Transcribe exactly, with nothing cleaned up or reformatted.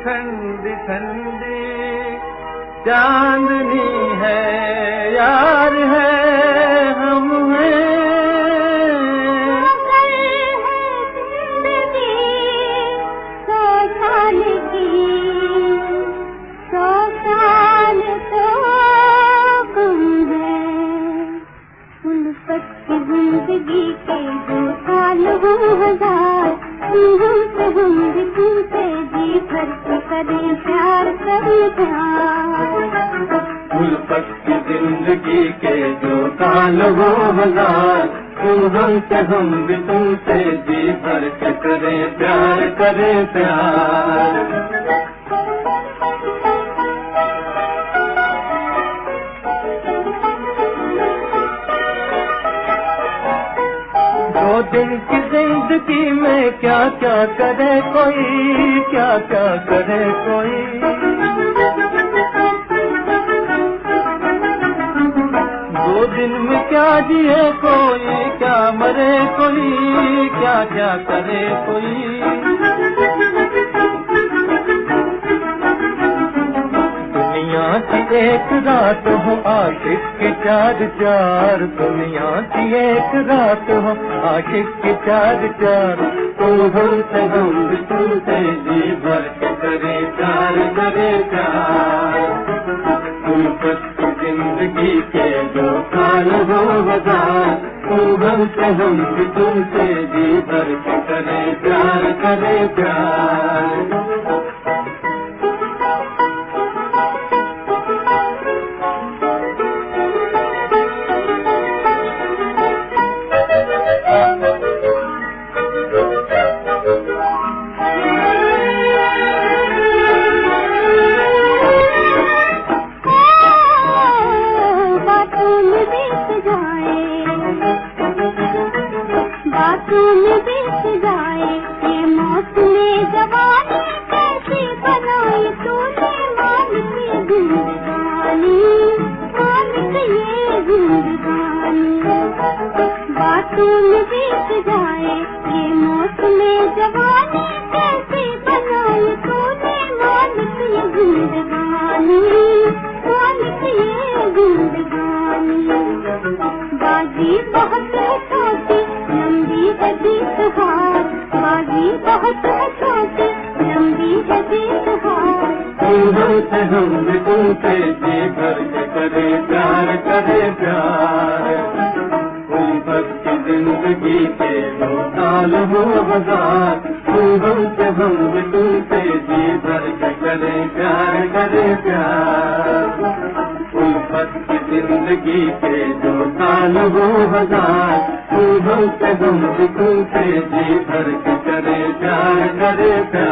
ठंडी ठंडी चांदनी है, यार है हम हैं। सौ साल की, सौ साल तो कम है। उल्फत की जिंदगी के जो साल वो हजार, हमसे हम भी तुमसे जी भर के करें प्यार, करें प्यार। उल्फत की जिंदगी के जो साल वो हजार, तुम हमसे हम भी तुमसे जी भर के करें प्यार, करें प्यार। दो दिन की जिंदगी में क्या क्या करे कोई, क्या क्या करे कोई। दो दिन में क्या जिए कोई, क्या मरे कोई, क्या क्या करे कोई। दुनिया की एक रात हो आशिक के चार चार, दुनिया की एक रात हो आशिक के चार चार। तुम हमसे हम भी तुमसे जी भर के करे प्यार, करे प्यार। उल्फत की जिंदगी के जो साल हो हजार, तुम हमसे हम भी तुमसे जी भर के करे प्यार, करे प्यार। जी भर के करे प्यार, करे प्यार।